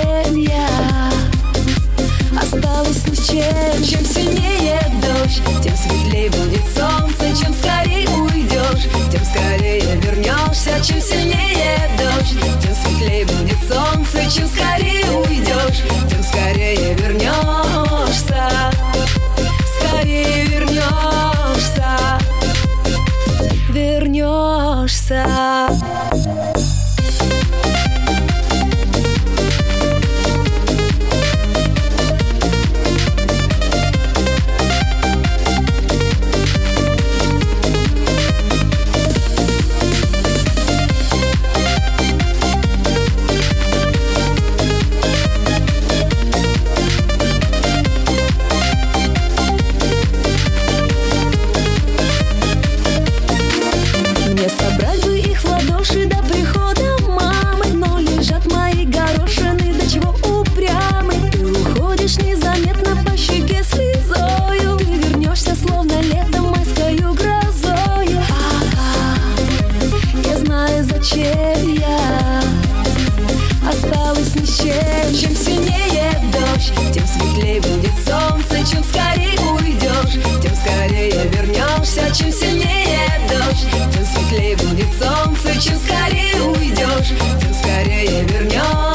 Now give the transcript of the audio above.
чем я. Осталось ни с чем. Чем сильнее дождь, тем светлее будет солнце. Чем скорее уйдешь, тем скорее вернешься. Чем сильнее дождь, тем светлее будет солнце. Чем скорее уйдешь, тем скорее вернешься. Скорее вернешься. Вернешься. Мне собрать бы их в ладоши до прихода мамы, но лежат мои горошины, до чего упрямы. Ты уходишь незаметно по щеке слезою, ты вернешься словно летом майскою грозою. Я знаю, зачем я. Осталось ни с чем. Чем сильнее дождь, тем светлее будет солнце. Чем скорее уйдешь, тем скорее вернешься. Чем сильнее дождь, тем светлее будет солнце. Чем скорее уйдешь, тем скорее вернешься.